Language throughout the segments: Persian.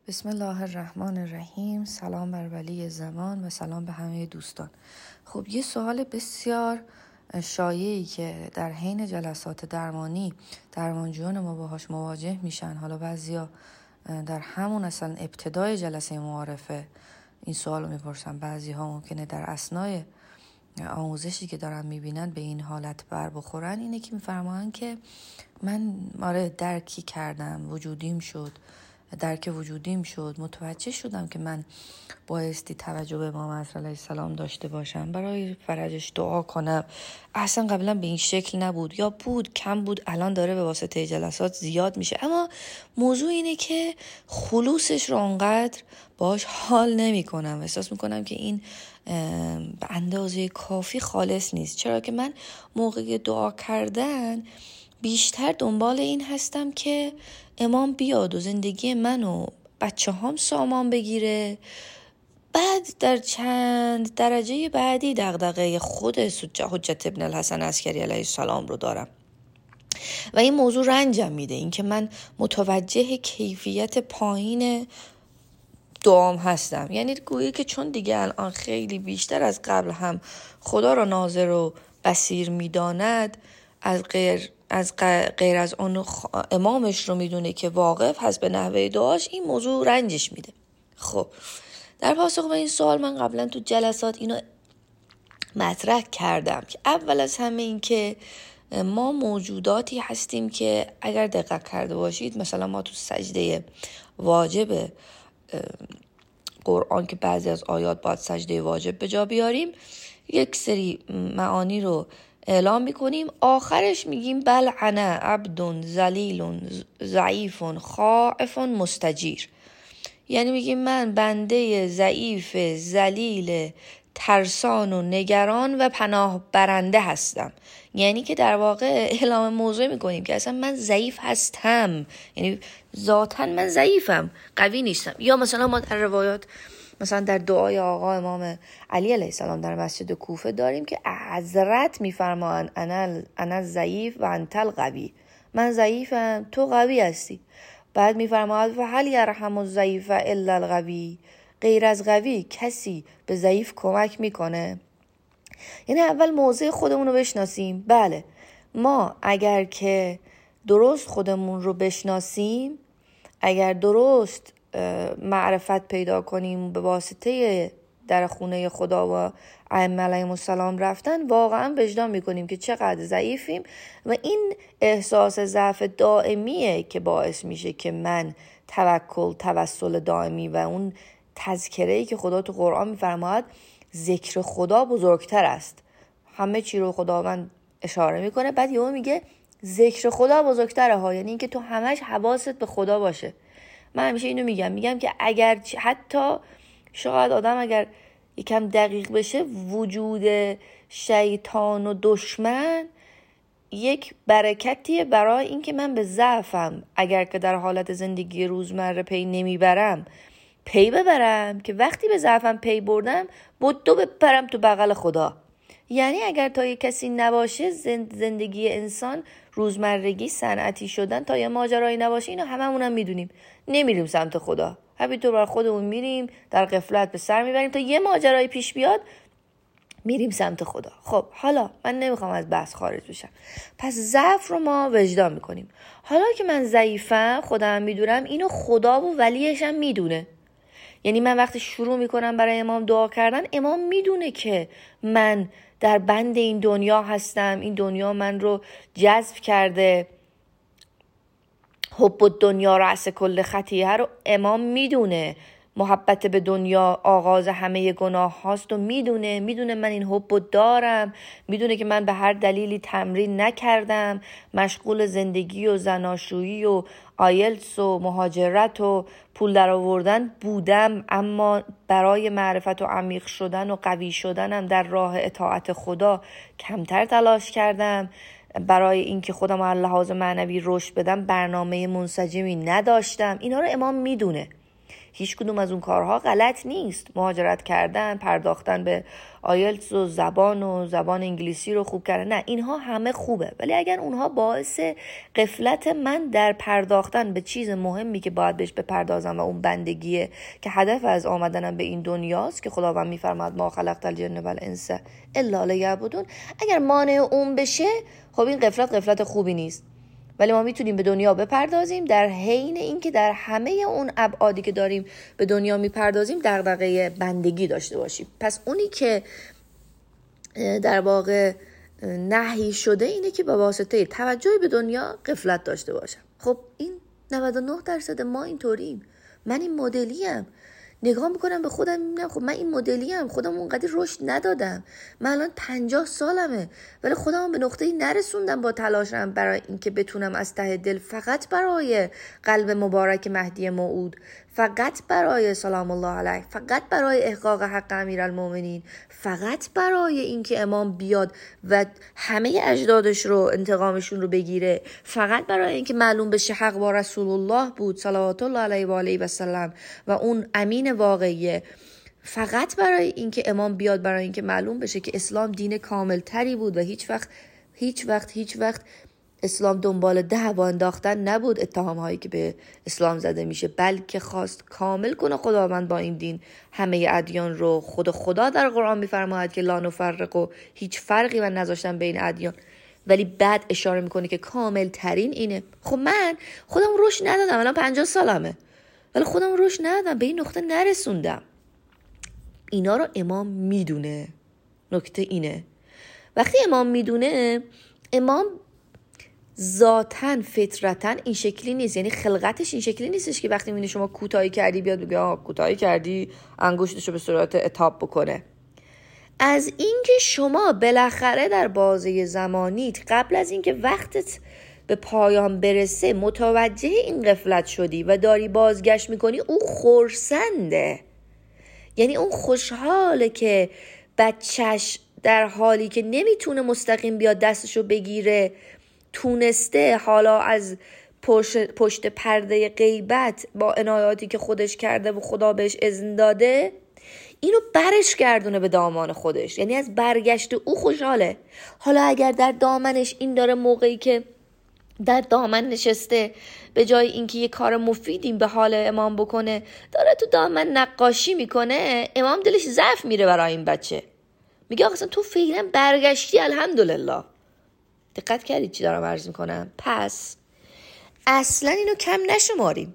بسم الله الرحمن الرحیم. سلام بر ولی زمان و سلام به همه دوستان. خب یه سوال بسیار شایعی که در حین جلسات درمانی درمانجویان ما باهاش مواجه میشن، حالا بعضیا در همون اصلا ابتدای جلسه معارفه این سوال رو میپرسن، بعضی ها ممکنه در اثنای آموزشی که دارن میبینن به این حالت بر بخورن، اینه که میفرمایند که من درکی کردم، درک وجودیم شد، متوجه شدم که من بایستی توجه به امام عصر علیه السلام داشته باشم، برای فرجش دعا کنم. اصلا قبلا به این شکل نبود، یا بود کم بود، الان داره به واسطه جلسات زیاد میشه. اما موضوع اینه که خلوصش رو انقدر باش حال نمی کنم، احساس میکنم که این به اندازه کافی خالص نیست. چرا که من موقع دعا کردن بیشتر دنبال این هستم که امام بیاد و زندگی من و بچه هام سامان بگیره، بعد در چند درجه بعدی دغدغه خود حجت ابن الحسن عسکری علیه السلام رو دارم و این موضوع رنجم میده، این که من متوجه کیفیت پایین دعام هستم. یعنی گویی که چون دیگه الان خیلی بیشتر از قبل هم خدا را ناظر و بصیر میداند، از غیر از اون امامش رو میدونه که واقف هست به نحوه دعاش، این موضوع رنجش میده. خب در پاسخ به این سوال من قبلا تو جلسات اینو مطرح کردم که اول از همه این که ما موجوداتی هستیم که اگر دقت کرده باشید، مثلا ما تو سجده واجب قرآن که بعضی از آیات باید سجده واجب به جا بیاریم، یک سری معانی رو اعلام میکنیم، آخرش میگیم بل انا عبد ذلیل ضعیف خائف مستجیر. یعنی میگیم من بنده ضعیف ذلیل ترسان و نگران و پناه برنده هستم. یعنی که در واقع اعلام موضوع میکنیم که اصلا من ضعیف هستم، یعنی ذاتاً من ضعیفم، قوی نیستم. یا مثلا ما در روایات، مثلا در دعای آقا امام علی علیه السلام در مسجد کوفه داریم که حضرت میفرمایند انا ضعیف و انت القوی، من ضعیفم تو قوی هستی. بعد میفرماید و هل یرحم الضعیف الا القوی، غیر از قوی کسی به ضعیف کمک میکنه؟ یعنی اول موضع خودمون رو بشناسیم. بله، ما اگر که درست خودمون رو بشناسیم، اگر درست معرفت پیدا کنیم به واسطه در خونه خدا و ائمه علیهم السلام رفتن، واقعا وجدان میکنیم که چقدر ضعیفیم و این احساس ضعف دائمیه که باعث میشه که من توسل دائمی و اون تذکره‌ای که خدا تو قرآن میفرماید ذکر خدا بزرگتر است. همه چی رو خداوند اشاره میکنه، بعد یهو میگه ذکر خدا بزرگتره ها، یعنی اینکه تو همش حواست به خدا باشه. من همیشه اینو میگم که اگر حتی شاید آدم اگر یکم دقیق بشه، وجود شیطان و دشمن یک برکتیه برای اینکه من به ضعفم اگر که در حالت زندگی روزمره پی ببرم که وقتی به ضعفم پی بردم بدو بپرم تو بغل خدا. یعنی اگر تا یک کسی نباشه، زندگی انسان روزمرگی صنعتی شدن تا یه ماجرایی نباشه، اینو هممونم میدونیم، نمیریم سمت خدا، همینطور بر خودمون میریم، در غفلت به سر میبریم تا یه ماجرایی پیش بیاد میریم سمت خدا. خب حالا من نمیخوام از بحث خارج بشم، پس ضعف رو ما وجدان میکنیم. حالا که من ضعیفم، خودم میدونم، اینو خدا و ولیشم میدونه. یعنی من وقتی شروع میکنم برای امام دعا کردن، امام میدونه که من در بند این دنیا هستم، این دنیا من رو جذب کرده، حب الدنیا رأس کل خطیه رو امام میدونه، محبت به دنیا آغاز همه گناه هاست و میدونه من این حب رو دارم، میدونه که من به هر دلیلی تمرین نکردم، مشغول زندگی و زناشویی و آیلتس و مهاجرت و پول در آوردن بودم، اما برای معرفت و عمیق شدن و قوی شدنم در راه اطاعت خدا کمتر تلاش کردم، برای اینکه خودم از لحاظ معنوی رشد بدم برنامه منسجمی نداشتم. اینا رو امام میدونه. هیچ کدوم از اون کارها غلط نیست. مهاجرت کردن، پرداختن به آیلتس و زبان انگلیسی رو خوب کردن، نه اینها همه خوبه، ولی اگر اونها باعث غفلت من در پرداختن به چیز مهمی که باید بهش بپردازم و اون بندگیه که هدف از آمدنم به این دنیاست که خداوند میفرماد ما خلقت الجن والانس الا لیعبدون، اگر مانع اون بشه خب این غفلت خوبی نیست. ولی ما میتونیم به دنیا بپردازیم در حین اینکه در همه اون ابعادی که داریم به دنیا میپردازیم دغدغه بندگی داشته باشیم. پس اونی که در واقع نهی شده اینه که به واسطه توجه به دنیا غفلت داشته باشم. خب این 99% ما اینطوریم. من این مدلیم، نگاه میکنم به خودم میبینم خب من این مدلیم، خودم اونقدر رشد ندادم، من الان 50 سالمه ولی خودم به نقطه‌ای نرسوندم با تلاشم برای اینکه بتونم از ته دل فقط برای قلب مبارک مهدی موعود، فقط برای سلام الله علیه، فقط برای احقاق حق امیرالمومنین، فقط برای اینکه امام بیاد و همه اجدادش رو انتقامشون رو بگیره، فقط برای اینکه معلوم بشه حق با رسول الله بود صلوات الله علیه و آله و سلم و اون امین واقعیه، فقط برای اینکه امام بیاد، برای اینکه معلوم بشه که اسلام دین کامل تری بود و هیچ وقت اسلام دنبال دعوا انداختن نبود، اتهام هایی که به اسلام زده میشه، بلکه خواست کامل کنه خداوند با این دین همه ادیان رو. خدا در قرآن میفرماید که لا نفرق و هیچ فرقی من نذاشتم بین ادیان، ولی بعد اشاره میکنه که کامل ترین اینه. خب من خودم رشد ندادم، الان 50 سالمه ولی خودم رشد ندادم، به این نقطه نرسوندم. اینا رو امام میدونه. نکته اینه وقتی امام میدونه، امام ذاتن فطرتن این شکلی نیست، یعنی خلقتش این شکلی نیستش که وقتی میبینی شما کوتاهی کردی بیاد بگه کوتاهی کردی انگشتشو به صورت اتاب بکنه. از اینکه شما بالاخره در بازه زمانیت قبل از اینکه وقتت به پایان برسه متوجه این غفلت شدی و داری بازگشت میکنی، او خرسنده، یعنی اون خوشحاله که بچهش در حالی که نمیتونه مستقیم بیاد دستشو بگیره تونسته حالا از پشت پرده غیبت با عنایاتی که خودش کرده و خدا بهش اذن داده اینو برش گردونه به دامان خودش، یعنی از برگشت او خوشحاله. حالا اگر در دامنش این داره موقعی که در دامن نشسته به جای اینکه یه کار مفیدی به حال امام بکنه داره تو دامن نقاشی میکنه، امام دلش ضعف میره برای این بچه، میگه آقا تو فعلا برگشتی الحمدلله. دقت کردید چی دارم عرض میکنم؟ پس اصلا اینو کم نشماریم.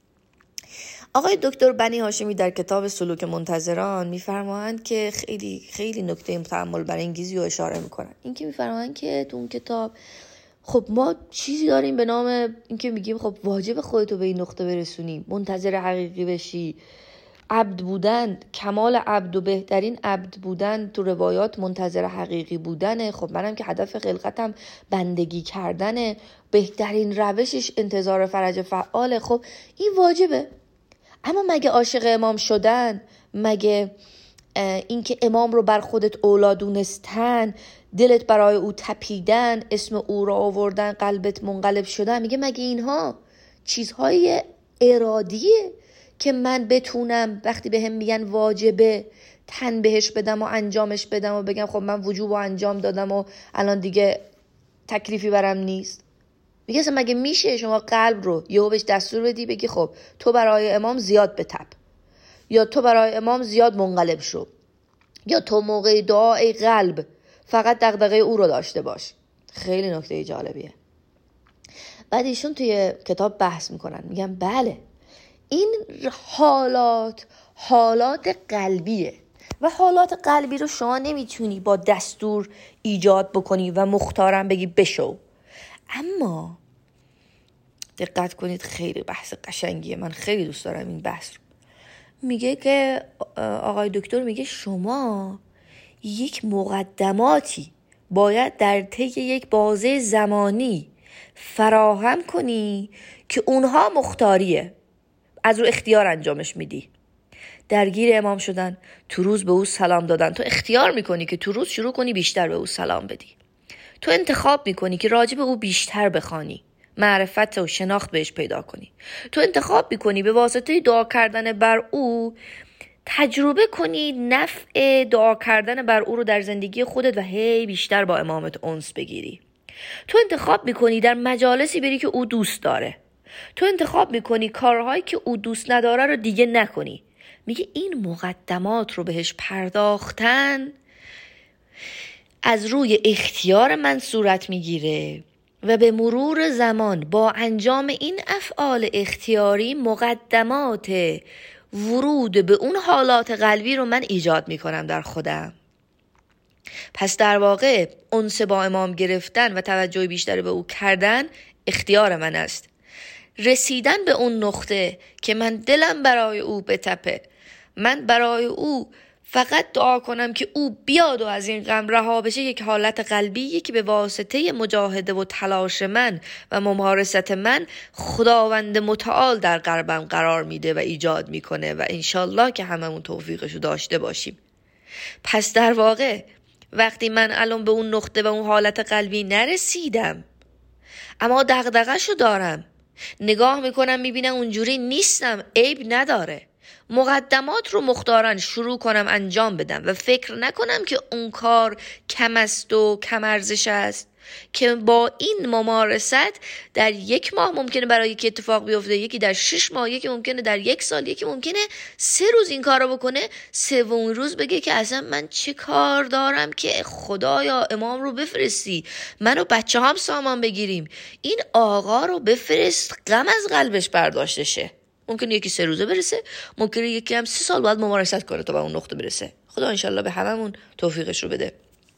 آقای دکتر بنی هاشمی در کتاب سلوک منتظران میفرمایند که خیلی خیلی نکته تأمل برانگیزی رو اشاره میکنن. این که میفرمایند که تو اون کتاب خب ما چیزی داریم به نام این که میگیم خب واجب خودتو به این نقطه برسونی، منتظر حقیقی بشی، عبد بودن، کمال عبد و بهترین عبد بودن تو روایات منتظر حقیقی بودنه. خب منم که هدف خلقتم بندگی کردنه، بهترین روشش انتظار فرج فعاله. خب این واجبه. اما مگه عاشق امام شدن، مگه اینکه امام رو بر خودت اولا دونستن، دلت برای او تپیدن، اسم او را آوردن، قلبت منقلب شدن، میگه مگه اینها چیزهای ارادیه که من بتونم وقتی به هم میگن واجبه تن بهش بدم و انجامش بدم و بگم خب من وجوب و انجام دادم و الان دیگه تکلیفی برم نیست؟ میگه اصلا مگه میشه شما قلب رو یهو بهش دستور بدی بگی خب تو برای امام زیاد بتپ، یا تو برای امام زیاد منقلب شو، یا تو موقع دعا ای قلب فقط دغدغه او رو داشته باش. خیلی نکته جالبیه. بعد ایشون توی کتاب بحث میکنن، میگن بله این حالات قلبیه و حالات قلبی رو شما نمیتونی با دستور ایجاد بکنی و مختارم بگی بشو. اما دقت کنید خیلی بحث قشنگیه، من خیلی دوست دارم این بحث رو. میگه که آقای دکتر میگه شما یک مقدماتی باید در طی یک بازه زمانی فراهم کنی که اونها مختاریه، از رو اختیار انجامش میدی. درگیر امام شدن، تو روز به او سلام دادن، تو اختیار میکنی که تو روز شروع کنی بیشتر به او سلام بدی. تو انتخاب میکنی که راجع به او بیشتر بخوانی، معرفت و شناخت بهش پیدا کنی. تو انتخاب میکنی به واسطه دعا کردن بر او تجربه کنی نفع دعا کردن بر او رو در زندگی خودت و هی بیشتر با امامت انس بگیری. تو انتخاب میکنی در مجالسی بری که او دوست داره. تو انتخاب میکنی کارهایی که او دوست نداره رو دیگه نکنی. میگه این مقدمات رو بهش پرداختن از روی اختیار من صورت میگیره و به مرور زمان با انجام این افعال اختیاری مقدمات ورود به اون حالات قلبی رو من ایجاد میکنم در خودم. پس در واقع انس با امام گرفتن و توجه بیشتر به او کردن اختیار من است. رسیدن به اون نقطه که من دلم برای او بتپه، من برای او فقط دعا کنم که او بیاد و از این غم رها بشه، یک حالت قلبیه که به واسطه مجاهده و تلاش من و ممارست من خداوند متعال در قلبم قرار میده و ایجاد میکنه و انشالله که هممون توفیقشو داشته باشیم. پس در واقع وقتی من الان به اون نقطه و اون حالت قلبی نرسیدم اما دغدغه‌شو دارم، نگاه میکنم میبینم اونجوری نیستم، عیب نداره. مقدمات رو مختارن شروع کنم انجام بدم و فکر نکنم که اون کار کم است و کم ارزش است، که با این ممارست در 1 ماه ممکنه برای یکی اتفاق بیفته، یکی در 6 ماه، یکی ممکنه در 1 سال، یکی ممکنه 3 روز این کار رو بکنه، 3 روز بگه که اصلا من چه کار دارم که خدایا امام رو بفرستی، من و بچه هم سامان بگیریم، این آقا رو بفرست غم از قلبش برداشته شه. ممکنه یکی 3 روزه برسه، ممکنه یکی هم 30 سال باید ممارست کنه تا به اون نقطه برسه. خدا انشالله به هممون توفیقش رو بده.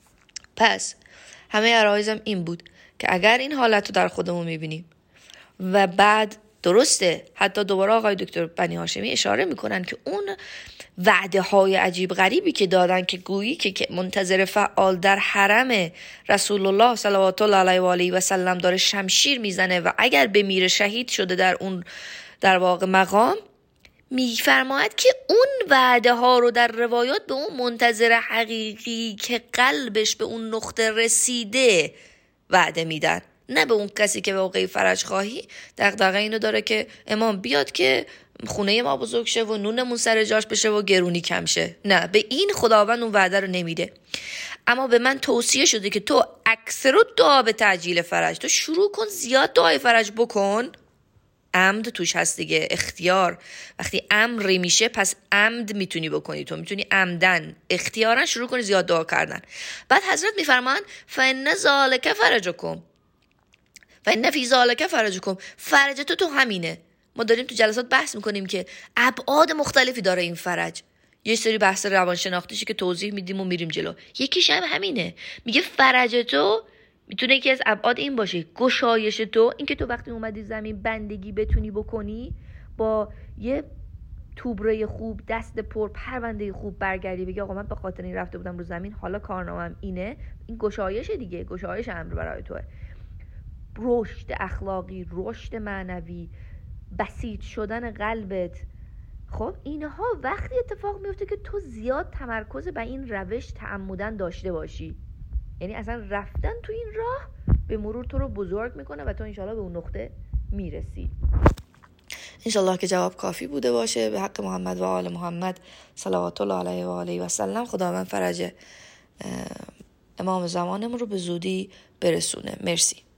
پس همه عرایزم این بود که اگر این حالت رو در خودمون میبینیم و بعد درسته، حتی دوباره آقای دکتر بنی هاشمی اشاره میکنن که اون وعده های عجیب غریبی که دادن که گویی که منتظر فعال در حرم رسول الله صلوات الله علیه و آله و سلم داره شمشیر میزنه و اگر بمیره شهید شده در اون در واقع مقام، میفرماید که اون وعده ها رو در روایات به اون منتظر حقیقی که قلبش به اون نقطه رسیده وعده میدن، نه به اون کسی که واقعی فرج خواهی دغدغه اینو داره که امام بیاد که خونه ما بزرگ شه و نونمون سر جاش بشه و گرونی کم شه. نه، به این خداوند اون وعده رو نمیده. اما به من توصیه شده که تو اکثر دعا به تعجیل فرج، تو شروع کن زیاد دعای فرج بکن. عمد توش هست دیگه، اختیار. وقتی امری میشه پس عمد میتونی بکنی، تو میتونی عمدن اختیارا شروع کنی زیاد دعا کردن. بعد حضرت میفرمان فإن ذلک فرجکم، فإن فی ذلک فرجکم، فرج تو همینه. ما داریم تو جلسات بحث میکنیم که ابعاد مختلفی داره این فرج، یه سری بحث روانشناختیشه که توضیح میدیم و میریم جلو، یکیش هم همینه. میگه فرج تو میتونه یکی از ابعاد این باشه، گشایش تو، این که تو وقتی اومدی زمین بندگی بتونی بکنی، با یه توبره خوب، دست پر، پرونده خوب برگردی بگی آقا من به خاطر این رفته بودم رو زمین، حالا کارنامه‌ام اینه. این گشایش دیگه، گشایش امر برای توه. رشد اخلاقی، رشد معنوی، بسیط شدن قلبت. خب اینها وقتی اتفاق میفته که تو زیاد تمرکز به این روش تعمدن داشته باشی، یعنی اصلا رفتن تو این راه به مرور تو رو بزرگ میکنه و تو انشالله به اون نقطه میرسی. انشالله که جواب کافی بوده باشه. به حق محمد و آل محمد صلوات الله علیه و آله و سلم خداوند فرج امام زمانمون رو به زودی برسونه. مرسی.